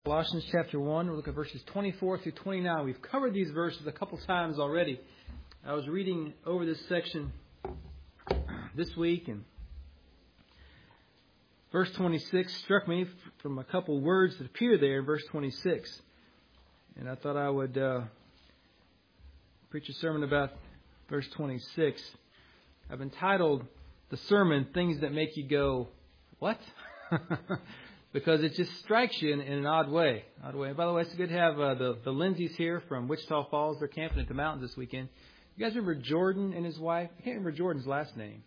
Colossians chapter 1, we'll look at verses 24 through 29. We've covered these verses a couple times already. I was reading over this section this week, and verse 26 struck me from a couple words that appear there in verse 26. And I thought I would preach a sermon about verse 26. I've entitled the sermon, Things That Make You Go, What? Because it just strikes you in an odd way. And by the way, it's good to have the Lindsays here from Wichita Falls. They're camping at the mountains this weekend. You guys remember Jordan and his wife? I can't remember Jordan's last name.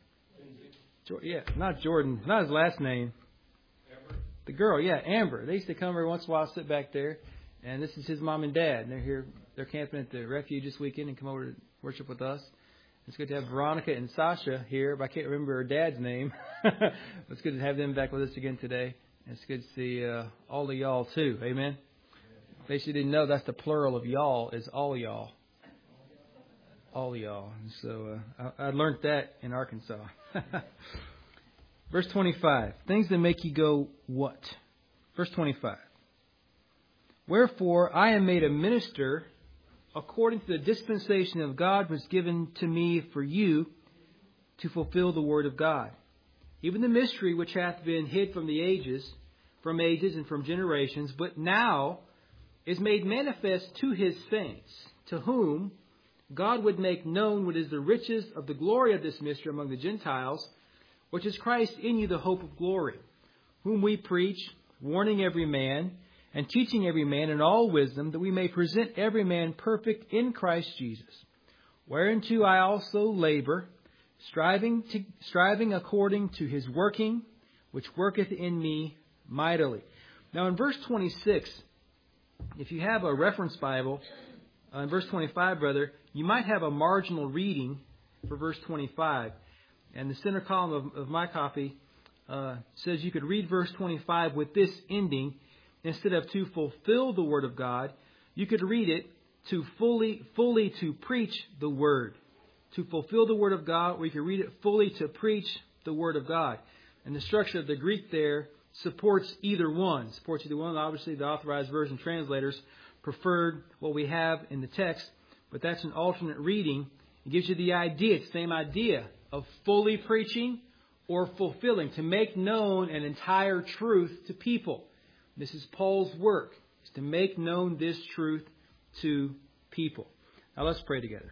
Not Jordan. Not his last name. Amber. The girl, Amber. They used to come every once in a while, sit back there. And this is his mom and dad. And they're here. They're camping at the refuge this weekend and come over to worship with us. It's good to have Veronica and Sasha here, but I can't remember her dad's name. It's good to have them back with us again today. It's good to see all of y'all too. Amen. In case you didn't know, that's the plural of y'all is all y'all. All y'all. And so I learned that in Arkansas. Verse 25. Things that make you go what? Verse 25. Wherefore I am made a minister according to the dispensation of God was given to me for you to fulfill the word of God. Even the mystery which hath been hid from ages and from generations, but now is made manifest to his saints, to whom God would make known what is the riches of the glory of this mystery among the Gentiles, which is Christ in you, the hope of glory, whom we preach, warning every man, and teaching every man in all wisdom, that we may present every man perfect in Christ Jesus. Whereunto I also labor, striving according to his working, which worketh in me mightily. Now in verse 26, if you have a reference Bible, in verse 25, brother, you might have a marginal reading for verse 25. And the center column of my copy says you could read verse 25 with this ending. Instead of to fulfill the word of God, you could read it to fully to preach the word. To fulfill the word of God, or you can read it fully to preach the word of God. And the structure of the Greek there supports either one. Obviously, the Authorized Version translators preferred what we have in the text, but that's an alternate reading. It gives you the idea, it's the same idea of fully preaching or fulfilling, to make known an entire truth to people. This is Paul's work, is to make known this truth to people. Now let's pray together.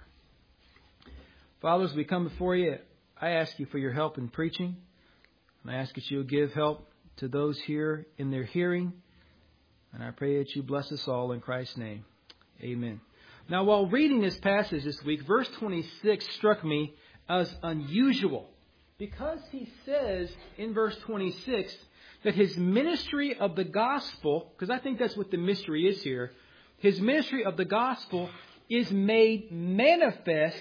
Father, as we come before you, I ask you for your help in preaching. And I ask that you will give help to those here in their hearing. And I pray that you bless us all in Christ's name. Amen. Now, while reading this passage this week, verse 26 struck me as unusual. Because he says in verse 26 that his ministry of the gospel, because I think that's what the mystery is here, his ministry of the gospel is made manifest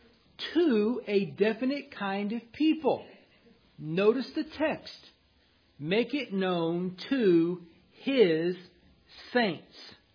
to a definite kind of people. Notice the text. Make it known to his saints.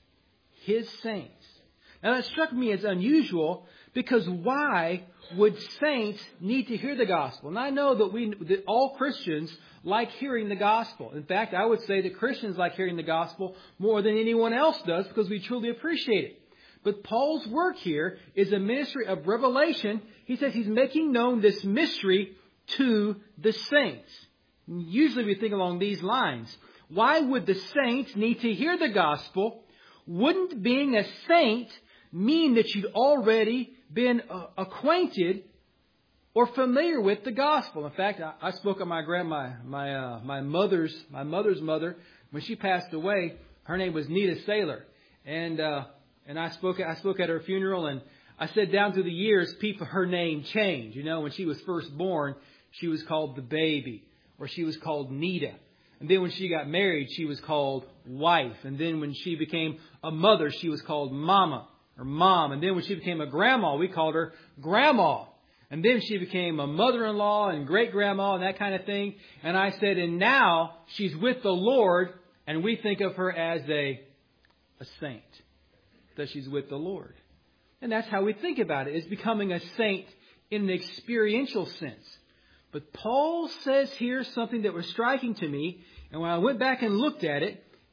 His saints. Now that struck me as unusual because why would saints need to hear the gospel? And I know that all Christians like hearing the gospel. In fact, I would say that Christians like hearing the gospel more than anyone else does because we truly appreciate it. But Paul's work here is a ministry of revelation. He says he's making known this mystery to the saints. Usually we think along these lines. Why would the saints need to hear the gospel? Wouldn't being a saint mean that you'd already been acquainted or familiar with the gospel? In fact, I spoke of my grandma, my mother's mother. When she passed away, her name was Nita Saylor, and I spoke at her funeral, and I said down through the years, her name changed. You know, when she was first born, she was called the baby, or she was called Nita. And then when she got married, she was called wife. And then when she became a mother, she was called mama or mom. And then when she became a grandma, we called her grandma. And then she became a mother-in-law and great-grandma and that kind of thing. And I said, and now she's with the Lord, and we think of her as a saint, that she's with the Lord. And that's how we think about it, is becoming a saint in an experiential sense. But Paul says here something that was striking to me. And when I went back and looked at it,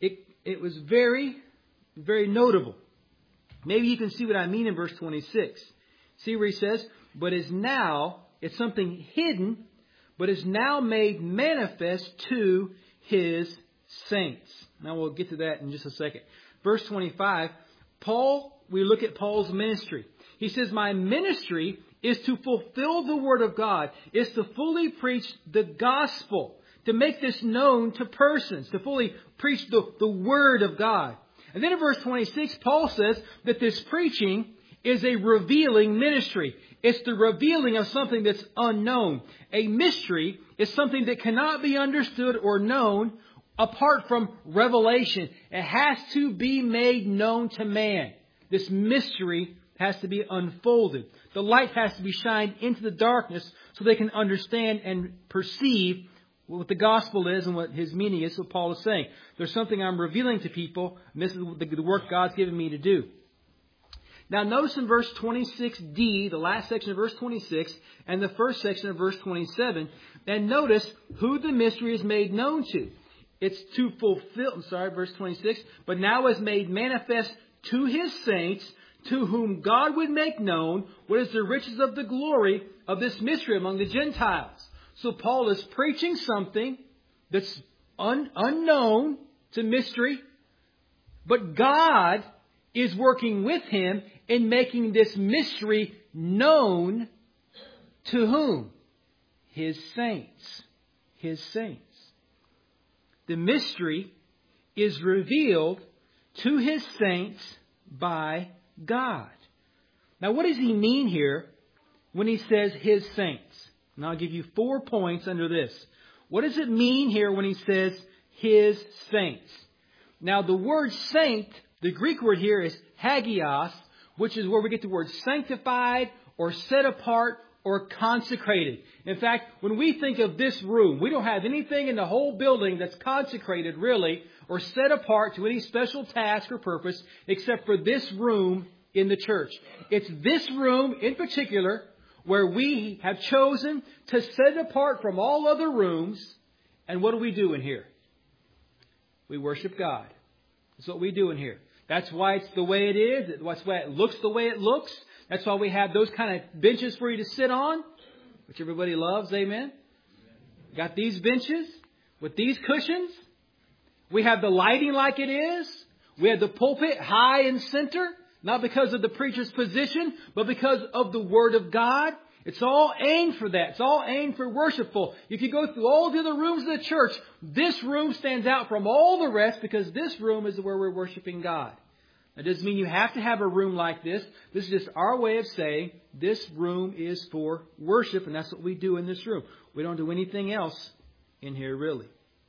it was very, very notable. Maybe you can see what I mean in verse 26. See where he says, but is now, it's something hidden, but is now made manifest to His saints. Now we'll get to that in just a second. Verse 25, we look at Paul's ministry. He says, my ministry is to fulfill the Word of God, is to fully preach the gospel, to make this known to persons, to fully preach the Word of God. And then in verse 26, Paul says that this preaching is a revealing ministry. It's the revealing of something that's unknown. A mystery is something that cannot be understood or known apart from revelation. It has to be made known to man. This mystery has to be unfolded. The light has to be shined into the darkness so they can understand and perceive what the gospel is and what his meaning is. So Paul is saying, there's something I'm revealing to people, and this is the work God's given me to do. Now notice in verse 26d, the last section of verse 26, and the first section of verse 27, and notice who the mystery is made known to. It's to fulfill, verse 26, but now is made manifest to His saints, to whom God would make known what is the riches of the glory of this mystery among the Gentiles. So Paul is preaching something that's unknown, it's a mystery, but God is working with him in making this mystery known to whom? His saints. His saints. The mystery is revealed to His saints by God. Now, what does he mean here when he says His saints? And I'll give you 4 points under this. What does it mean here when he says His saints? Now, the word saint, the Greek word here is hagios, which is where we get the word sanctified or set apart or consecrated. In fact, when we think of this room, we don't have anything in the whole building that's consecrated really or set apart to any special task or purpose except for this room in the church. It's this room in particular where we have chosen to set it apart from all other rooms. And what do we do in here? We worship God. That's what we do in here. That's why it's the way it is. That's why it looks the way it looks. That's why we have those kind of benches for you to sit on, which everybody loves. Amen. Got these benches with these cushions. We have the lighting like it is. We have the pulpit high and center, not because of the preacher's position, but because of the Word of God. It's all aimed for that. It's all aimed for worshipful. If you go through all the other rooms of the church, this room stands out from all the rest because this room is where we're worshiping God. That doesn't mean you have to have a room like this. This is just our way of saying this room is for worship, and that's what we do in this room. We don't do anything else in here, really.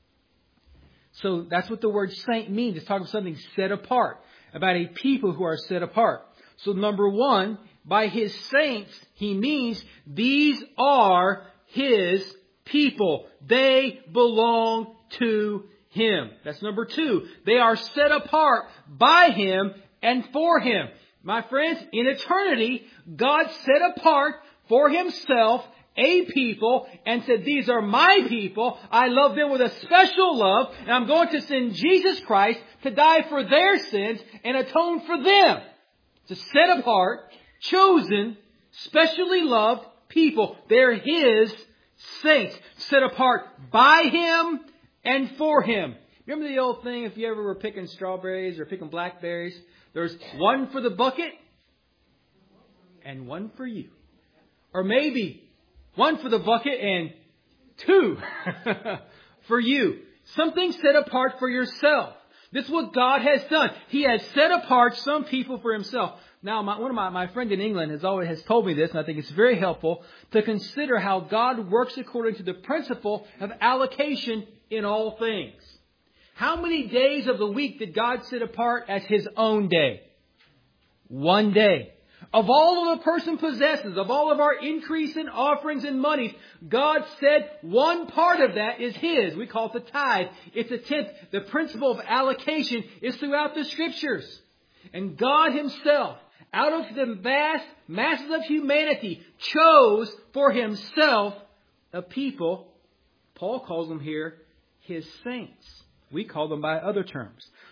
So that's what the word saint means. It's talking about something set apart, about a people who are set apart. So number one, by His saints, He means these are His people. They belong to Him. That's number two. They are set apart by Him and for Him. My friends, in eternity, God set apart for Himself a people and said, these are my people. I love them with a special love, and I'm going to send Jesus Christ to die for their sins and atone for them. It's a set apart, chosen, specially loved people. They're His saints, set apart by Him and for Him. Remember the old thing, if you ever were picking strawberries or picking blackberries, there's one for the bucket and one for you. Or maybe one for the bucket and two for you. Something set apart for yourself. This is what God has done. He has set apart some people for Himself. Now, my friend in England has told me this, and I think it's very helpful to consider how God works according to the principle of allocation in all things. How many days of the week did God set apart as His own day? One day. Of all of a person possesses, of all of our increase in offerings and monies, God said one part of that is His. We call it the tithe. It's a tenth. The principle of allocation is throughout the Scriptures. And God Himself, out of the vast masses of humanity, chose for Himself a people. Paul calls them here His saints. We call them by other terms.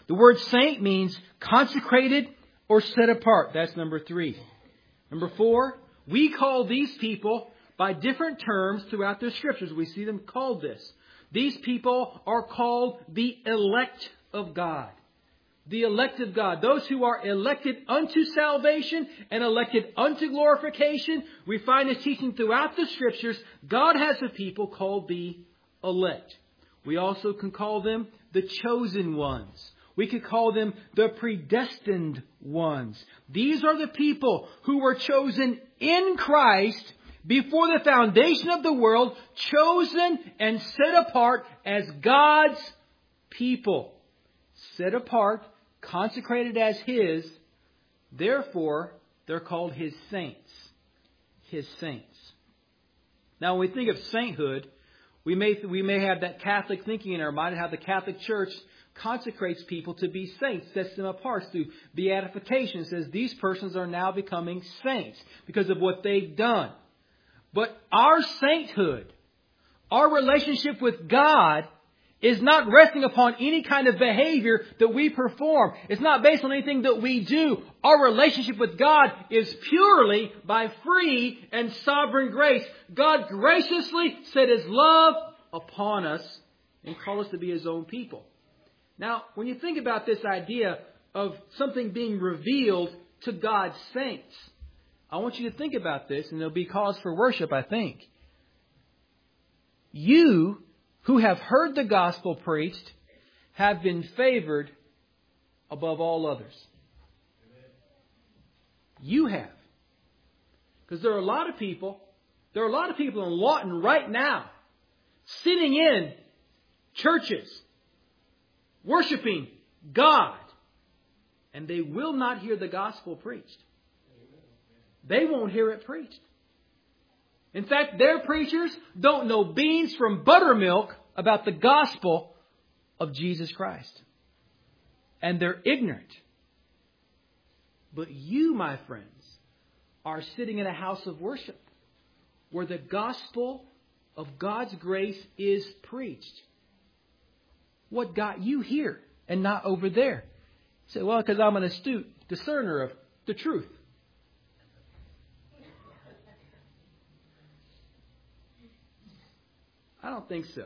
The word saint means consecrated or set apart. That's number 3. Number 4, we call these people by different terms throughout the Scriptures. We see them called this. These people are called the elect of God. The elect of God. Those who are elected unto salvation and elected unto glorification. We find this teaching throughout the Scriptures. God has a people called the elect. We also can call them the chosen ones. We could call them the predestined ones. These are the people who were chosen in Christ before the foundation of the world, chosen and set apart as God's people. Set apart, consecrated as His. Therefore, they're called His saints. His saints. Now, when we think of sainthood, we may have that Catholic thinking in our mind, how the Catholic Church consecrates people to be saints, sets them apart through beatification. It says these persons are now becoming saints because of what they've done. But our sainthood, our relationship with God, is not resting upon any kind of behavior that we perform. It's not based on anything that we do. Our relationship with God is purely by free and sovereign grace. God graciously set His love upon us and called us to be His own people. Now, when you think about this idea of something being revealed to God's saints, I want you to think about this, and there'll be cause for worship, I think. You who have heard the gospel preached have been favored above all others. You have. Because there are a lot of people in Lawton right now sitting in churches worshiping God, and they will not hear the gospel preached. They won't hear it preached. In fact, their preachers don't know beans from buttermilk about the gospel of Jesus Christ. And they're ignorant. But you, my friends, are sitting in a house of worship where the gospel of God's grace is preached. What got you here and not over there? You say, well, because I'm an astute discerner of the truth. I don't think so.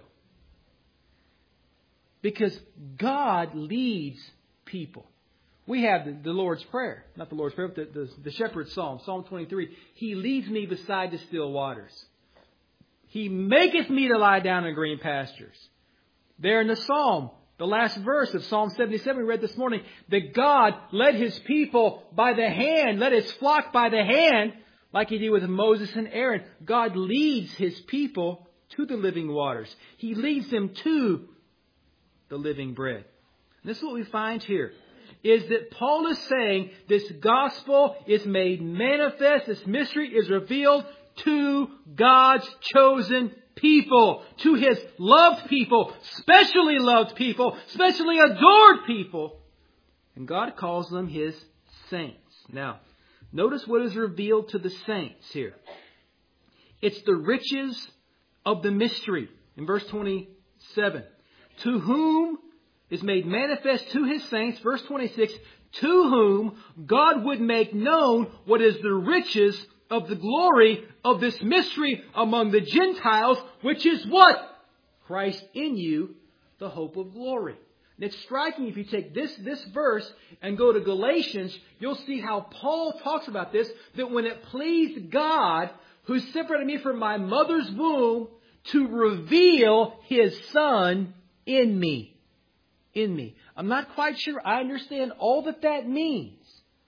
Because God leads people. We have the Lord's Prayer. Not the Lord's Prayer, but the Shepherd's Psalm. Psalm 23. He leads me beside the still waters. He maketh me to lie down in green pastures. There in the Psalm, the last verse of Psalm 77 we read this morning, that God led His people by the hand, led His flock by the hand, like He did with Moses and Aaron. God leads His people to the living waters. He leads them to the living bread. And this is what we find here, is that Paul is saying this gospel is made manifest, this mystery is revealed to God's chosen people, to His loved people, specially loved people, specially adored people. And God calls them His saints. Now, notice what is revealed to the saints here. It's the riches of the mystery. In verse 27, to whom is made manifest to His saints, verse 26, to whom God would make known what is the riches of the glory of this mystery among the Gentiles, which is what? Christ in you, the hope of glory. And it's striking if you take this verse and go to Galatians, you'll see how Paul talks about this, that when it pleased God, who separated me from my mother's womb, to reveal His Son in me. In me. I'm not quite sure I understand all that means.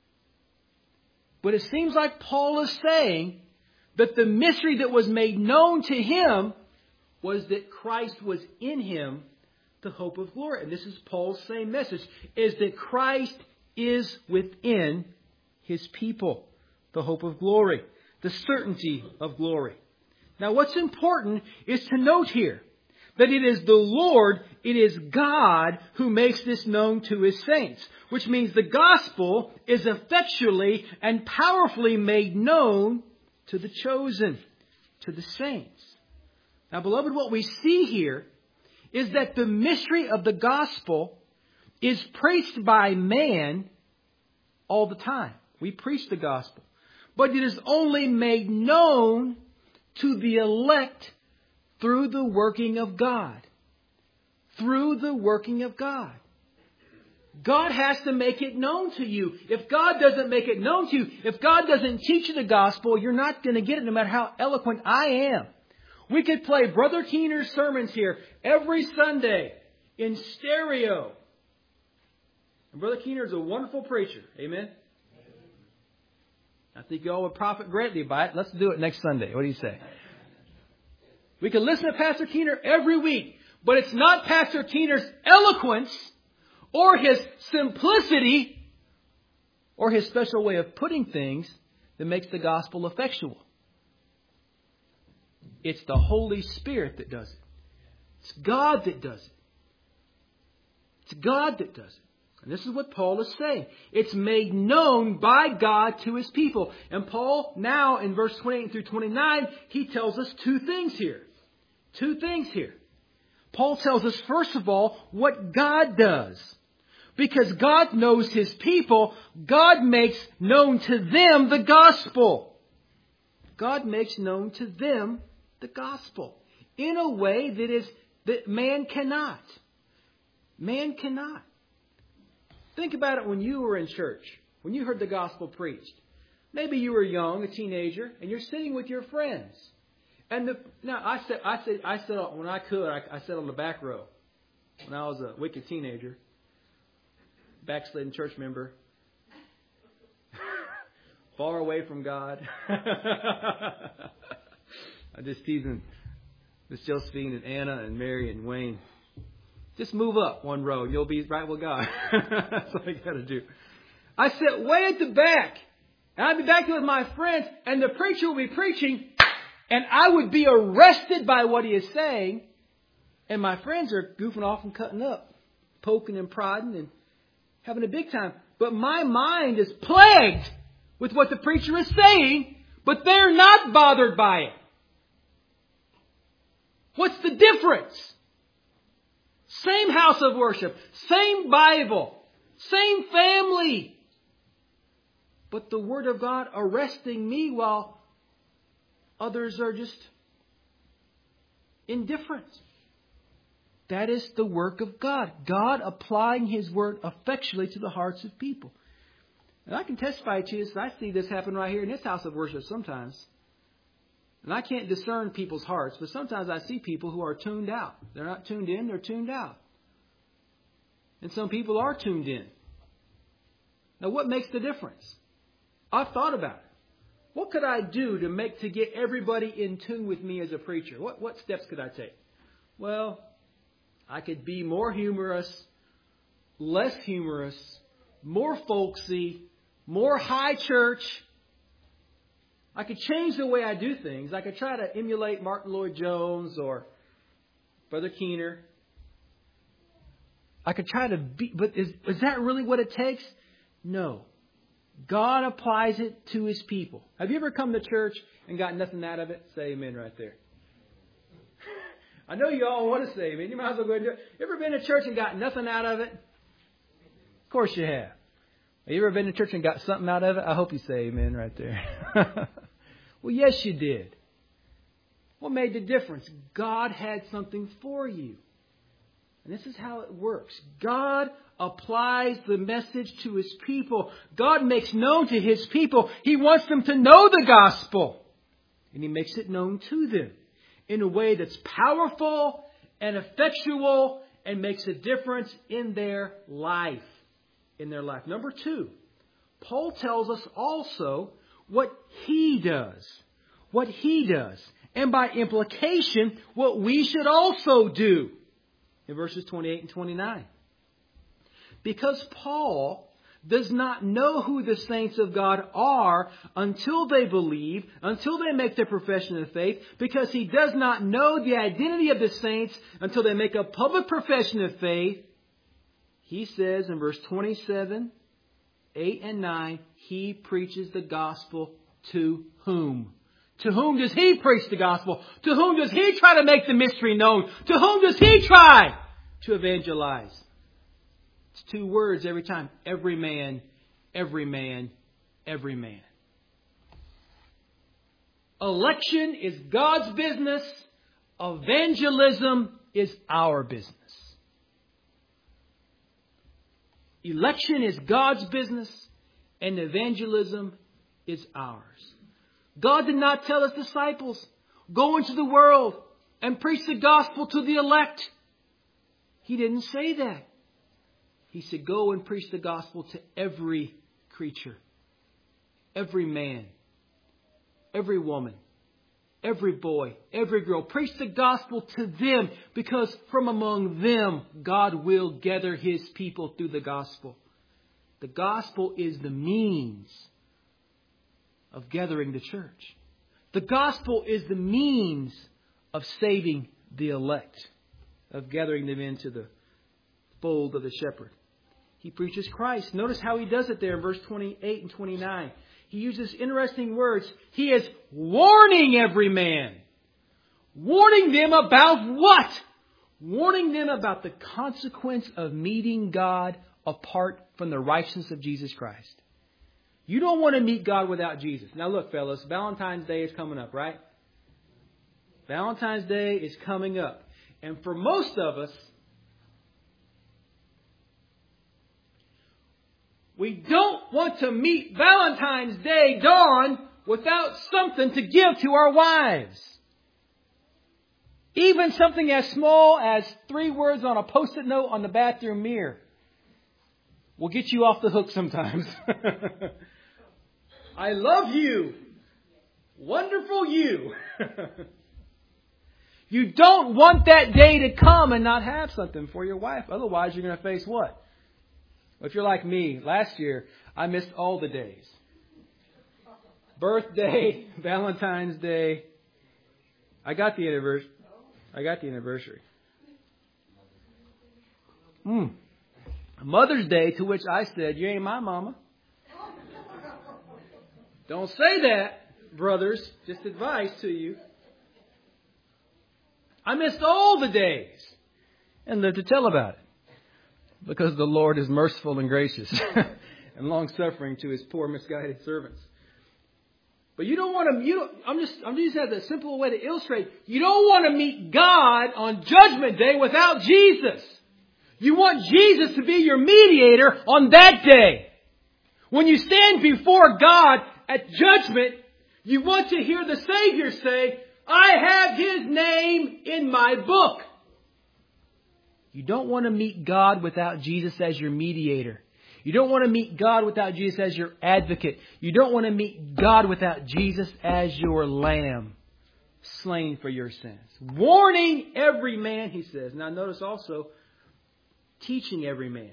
But it seems like Paul is saying that the mystery that was made known to him was that Christ was in him, the hope of glory. And this is Paul's same message, is that Christ is within His people, the hope of glory, the certainty of glory. Now, what's important is to note here that it is the Lord, it is God who makes this known to His saints, which means the gospel is effectually and powerfully made known to the chosen, to the saints. Now, beloved, what we see here is that the mystery of the gospel is preached by man all the time. We preach the gospel. But it is only made known to the elect through the working of God. Through the working of God. God has to make it known to you. If God doesn't make it known to you, if God doesn't teach you the gospel, you're not going to get it no matter how eloquent I am. We could play Brother Keener's sermons here every Sunday in stereo. And Brother Keener is a wonderful preacher. Amen? I think you all would profit greatly by it. Let's do it next Sunday. What do you say? We can listen to Pastor Keener every week. But it's not Pastor Keener's eloquence or his simplicity or his special way of putting things that makes the gospel effectual. It's the Holy Spirit that does it. It's God that does it. It's God that does it. And this is what Paul is saying. It's made known by God to His people. And Paul, now in verse 28 through 29, he tells us two things here. Two things here. Paul tells us, first of all, what God does. Because God knows His people, God makes known to them the gospel. God makes known to them the gospel in a way that man cannot. Man cannot. Think about it when you were in church, when you heard the gospel preached. Maybe you were young, a teenager, and you're sitting with your friends. And I sat when I could. I sat on the back row when I was a wicked teenager, backslidden church member, far away from God. I'm just teasing Miss Josephine and Anna and Mary and Wayne. Just move up one row and you'll be right with God. That's what I got to do. I sit way at the back. And I'd be back there with my friends. And the preacher will be preaching. And I would be arrested by what he is saying. And my friends are goofing off and cutting up. Poking and prodding and having a big time. But my mind is plagued with what the preacher is saying. But they're not bothered by it. What's the difference? Same house of worship, same Bible, same family. But the Word of God arresting me while others are just indifferent. That is the work of God. God applying His Word effectually to the hearts of people. And I can testify to this. I see this happen right here in this house of worship sometimes. And I can't discern people's hearts, but sometimes I see people who are tuned out. They're not tuned in, they're tuned out. And some people are tuned in. Now, what makes the difference? I've thought about it. What could I do to get everybody in tune with me as a preacher? What steps could I take? Well, I could be more humorous, less humorous, more folksy, more high church. I could change the way I do things. I could try to emulate Martin Lloyd-Jones or Brother Keener. I could try to be, but is that really what it takes? No. God applies it to His people. Have you ever come to church and got nothing out of it? Say amen right there. I know you all want to say amen. You might as well go ahead and do it. You ever been to church and got nothing out of it? Of course you have. Have you ever been to church and got something out of it? I hope you say amen right there. Well, yes, you did. What made the difference? God had something for you. And this is how it works. God applies the message to His people. God makes known to His people. He wants them to know the gospel. And He makes it known to them in a way that's powerful and effectual and makes a difference in their life. In their life. Number 2, Paul tells us also what He does. What He does. And by implication, what we should also do. In verses 28 and 29. Because Paul does not know who the saints of God are until they believe, until they make their profession of faith, because he does not know the identity of the saints until they make a public profession of faith, he says in verse 27, 8 and 9, he preaches the gospel to whom? To whom does he preach the gospel? To whom does he try to make the mystery known? To whom does he try to evangelize? It's 2 words every time. Every man, every man, every man. Election is God's business. Evangelism is our business. Election is God's business, and evangelism is ours. God did not tell His disciples, go into the world and preach the gospel to the elect. He didn't say that. He said, go and preach the gospel to every creature, every man, every woman, every boy, every girl. Preach the gospel to them, because from among them, God will gather His people through the gospel. The gospel is the means of gathering the church. The gospel is the means of saving the elect, of gathering them into the fold of the shepherd. He preaches Christ. Notice how he does it there in verse 28 and 29. He uses interesting words. He is warning every man. Warning them about what? Warning them about the consequence of meeting God apart from the righteousness of Jesus Christ. You don't want to meet God without Jesus. Now look, fellas, Valentine's Day is coming up, right? Valentine's Day is coming up. And for most of us, we don't want to meet Valentine's Day dawn without something to give to our wives. Even something as small as 3 words on a Post-it note on the bathroom mirror will get you off the hook sometimes. I love you. Wonderful you. You don't want that day to come and not have something for your wife. Otherwise, you're going to face what? If you're like me, last year, I missed all the days. Birthday, Valentine's Day. I got the anniversary. Mother's Day, to which I said, you ain't my mama. Don't say that, brothers. Just advice to you. I missed all the days and lived to tell about it. Because the Lord is merciful and gracious and long-suffering to His poor, misguided servants. But you don't want to, I'm just using that as a simple way to illustrate. You don't want to meet God on Judgment Day without Jesus. You want Jesus to be your mediator on that day. When you stand before God at judgment, you want to hear the Savior say, I have His name in my book. You don't want to meet God without Jesus as your mediator. You don't want to meet God without Jesus as your advocate. You don't want to meet God without Jesus as your lamb, slain for your sins. Warning every man, he says. Now notice also, teaching every man.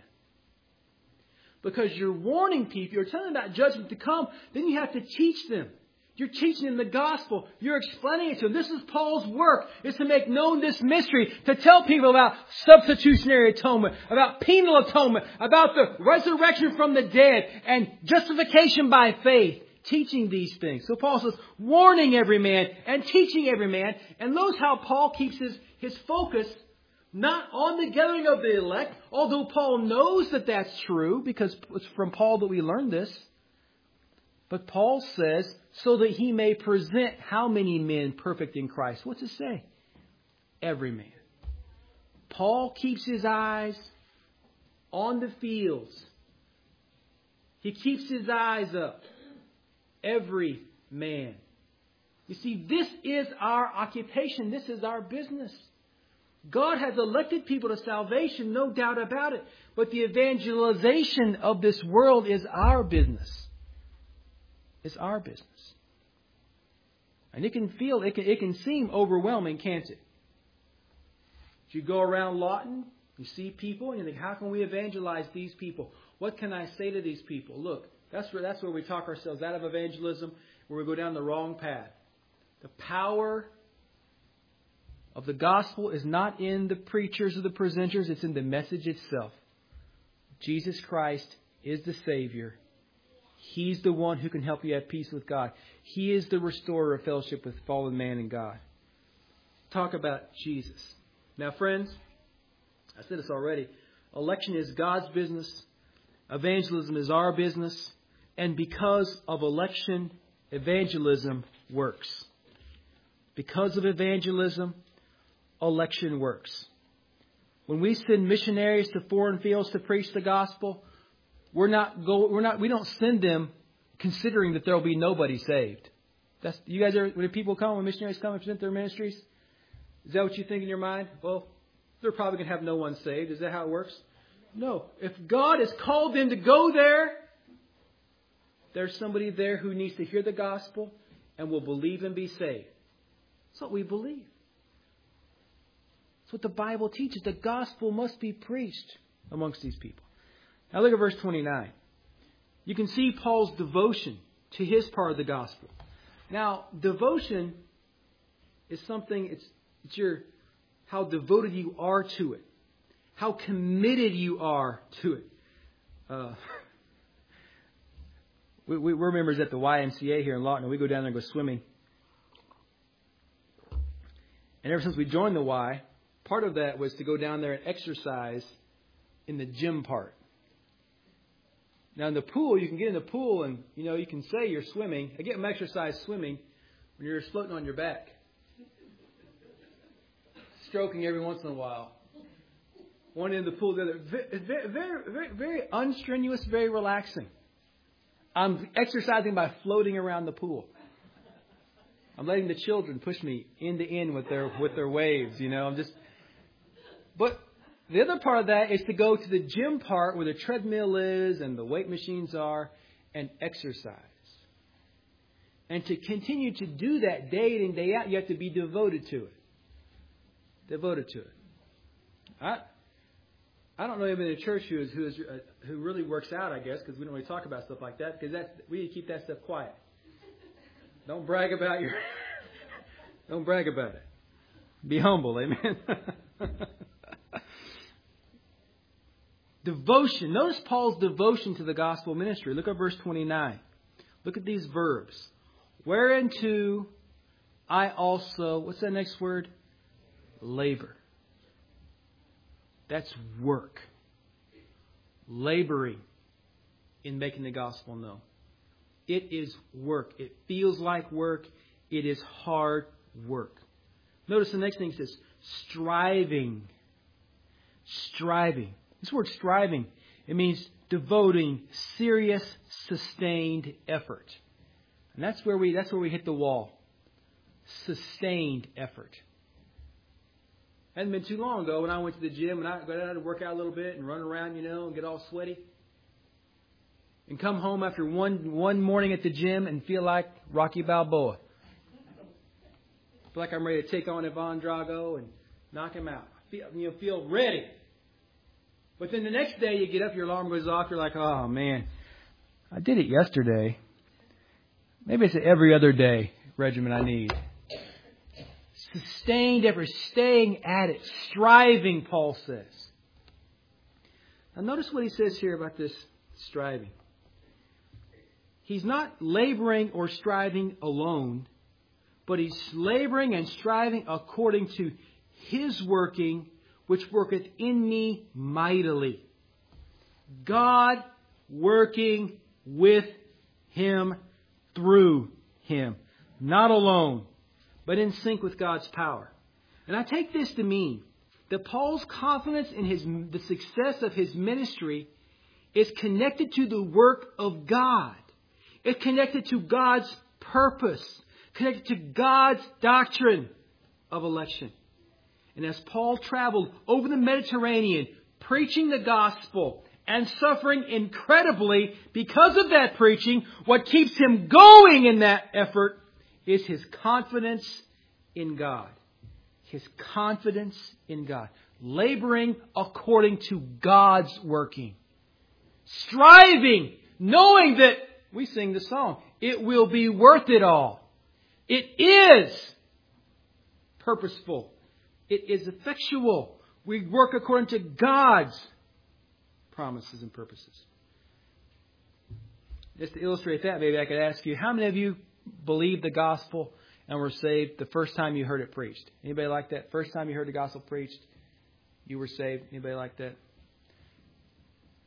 Because you're warning people, you're telling them about judgment to come, then you have to teach them. You're teaching them the gospel. You're explaining it to them. This is Paul's work, is to make known this mystery, to tell people about substitutionary atonement, about penal atonement, about the resurrection from the dead, and justification by faith. Teaching these things. So Paul says, warning every man and teaching every man. And notice how Paul keeps his focus not on the gathering of the elect, although Paul knows that that's true, because it's from Paul that we learn this. But Paul says, so that he may present how many men perfect in Christ? What's it say? Every man. Paul keeps his eyes on the fields. He keeps his eyes up. Every man. You see, this is our occupation. This is our business. God has elected people to salvation, no doubt about it. But the evangelization of this world is our business. It's our business. And it can seem overwhelming, can't it? If you go around Lawton, you see people and you think, how can we evangelize these people? What can I say to these people? Look, that's where we talk ourselves out of evangelism, where we go down the wrong path. The power of the gospel is not in the preachers or the presenters, it's in the message itself. Jesus Christ is the Savior. He's the one who can help you have peace with God. He is the restorer of fellowship with fallen man and God. Talk about Jesus. Now, friends, I said this already. election is God's business. Evangelism is our business. And because of election, evangelism works. Because of evangelism, election works. When we send missionaries to foreign fields to preach the gospel, we don't send them considering that there will be nobody saved. You guys when people come, when missionaries come and present their ministries, is that what you think in your mind? Well, they're probably going to have no one saved. Is that how it works? No. If God has called them to go there, there's somebody there who needs to hear the gospel and will believe and be saved. That's what we believe. That's what the Bible teaches. The gospel must be preached amongst these people. Now look at verse 29. You can see Paul's devotion to his part of the gospel. Now, devotion is something, it's how devoted you are to it. How committed you are to it. We're members at the YMCA here in Lawton. We go down there and go swimming. And ever since we joined the Y, part of that was to go down there and exercise in the gym part. Now in the pool, you can get in the pool and, you can say you're swimming. I get some exercise swimming when you're floating on your back. Stroking every once in a while. One end of the pool, the other. Very, very, very unstrenuous, very relaxing. I'm exercising by floating around the pool. I'm letting the children push me end to end with their waves, But the other part of that is to go to the gym part where the treadmill is and the weight machines are and exercise. And to continue to do that day in and day out, you have to be devoted to it. Devoted to it. I don't know anybody in the church who really works out, I guess, because we don't really talk about stuff like that, because we need to keep that stuff quiet. Don't brag about Don't brag about it. Be humble, amen. Devotion. Notice Paul's devotion to the gospel ministry. Look at verse 29. Look at these verbs. Whereunto I also, what's that next word? Labor. That's work. Laboring in making the gospel known. It is work. It feels like work. It is hard work. Notice the next thing it says, striving. Striving. This word striving, it means devoting serious, sustained effort. And that's where we hit the wall. Sustained effort. It hadn't been too long ago when I went to the gym and I got out to work out a little bit and run around, and get all sweaty. And come home after one morning at the gym and feel like Rocky Balboa. Feel like I'm ready to take on Ivan Drago and knock him out. Feel ready. But then the next day you get up, your alarm goes off, you're like, oh man, I did it yesterday. Maybe it's an every other day regimen I need. Sustained effort, staying at it, striving, Paul says. Now notice what he says here about this striving. He's not laboring or striving alone, but he's laboring and striving according to his working, which worketh in me mightily. God working with him, through him. Not alone, but in sync with God's power. And I take this to mean that Paul's confidence in the success of his ministry is connected to the work of God. It's connected to God's purpose, connected to God's doctrine of election. And as Paul traveled over the Mediterranean, preaching the gospel and suffering incredibly because of that preaching, what keeps him going in that effort is his confidence in God. His confidence in God. Laboring according to God's working. Striving, knowing that, we sing the song, it will be worth it all. It is purposeful. It is effectual. We work according to God's promises and purposes. Just to illustrate that, maybe I could ask you, how many of you believed the gospel and were saved the first time you heard it preached? Anybody like that? First time you heard the gospel preached, you were saved? Anybody like that?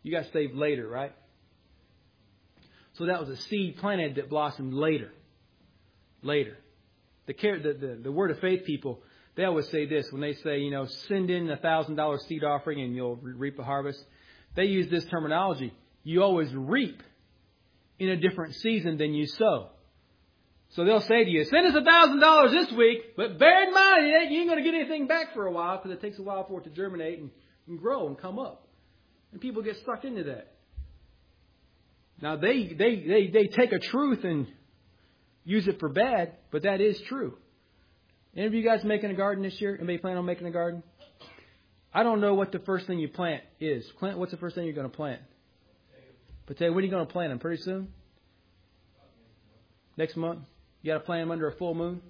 You got saved later, right? So that was a seed planted that blossomed later. Later. The Word of Faith people, they always say this when they say, send in $1,000 seed offering and you'll reap a harvest. They use this terminology. You always reap in a different season than you sow. So they'll say to you, send us $1,000 this week, but bear in mind, you ain't going to get anything back for a while because it takes a while for it to germinate and grow and come up. And people get sucked into that. Now, they take a truth and use it for bad, but that is true. Any of you guys making a garden this year? Anybody plan on making a garden? I don't know what the first thing you plant is. Clint, what's the first thing you're going to plant? Potato. When are you going to plant them? Pretty soon? Next month? You got to plant them under a full moon?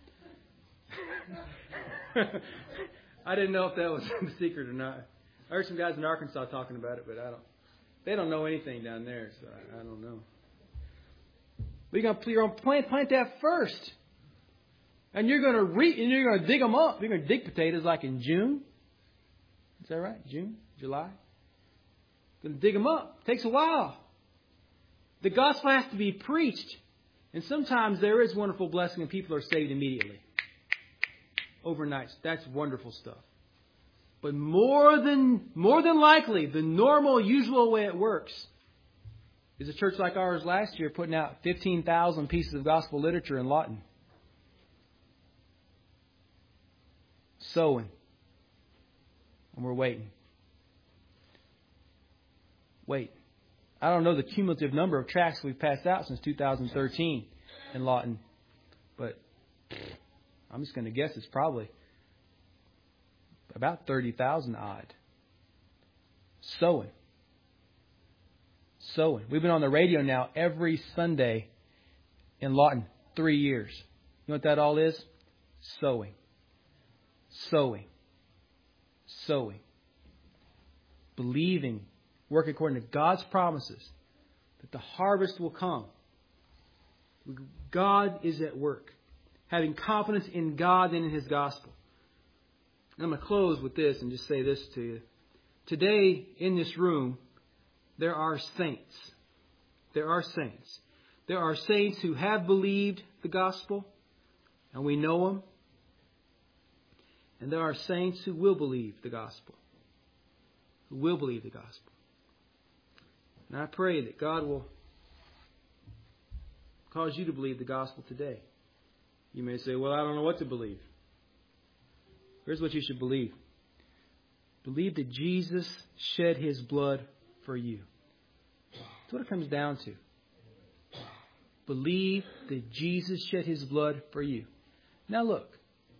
I didn't know if that was the secret or not. I heard some guys in Arkansas talking about it, but they don't know anything down there, so I don't know. But you're going to plant that first. And you're going to dig them up. You're going to dig potatoes like in June. Is that right? June? July? Going to dig them up. Takes a while. The gospel has to be preached. And sometimes there is wonderful blessing and people are saved immediately. Overnight. That's wonderful stuff. But more than likely, the normal, usual way it works is a church like ours last year putting out 15,000 pieces of gospel literature in Lawton. Sowing. And we're waiting. Wait. I don't know the cumulative number of tracts we've passed out since 2013 in Lawton. But I'm just going to guess it's probably about 30,000 odd. Sowing. We've been on the radio now every Sunday in Lawton 3 years. You know what that all is? Sowing. Believing, working according to God's promises, that the harvest will come. God is at work. Having confidence in God and in His gospel. And I'm going to close with this and just say this to you. Today, in this room, there are saints. There are saints. There are saints who have believed the gospel, and we know them. And there are saints who will believe the gospel. Who will believe the gospel. And I pray that God will cause you to believe the gospel today. You may say, well, I don't know what to believe. Here's what you should believe. Believe that Jesus shed His blood for you. That's what it comes down to. Believe that Jesus shed His blood for you. Now look.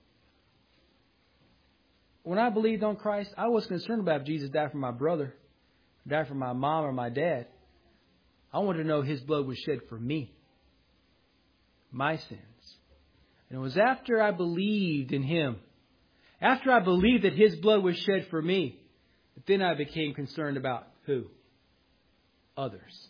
When I believed on Christ, I wasn't concerned about if Jesus died for my brother, died for my mom or my dad. I wanted to know His blood was shed for me. My sins. And it was after I believed in Him, after I believed that His blood was shed for me, that then I became concerned about who? Others.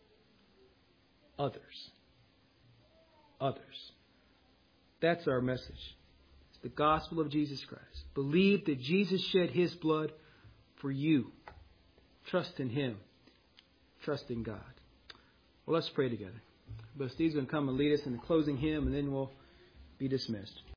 That's our message. It's the gospel of Jesus Christ. Believe that Jesus shed His blood for you. Trust in Him. Trust in God. Well, let's pray together. But Steve's going to come and lead us in the closing hymn, and then we'll be dismissed.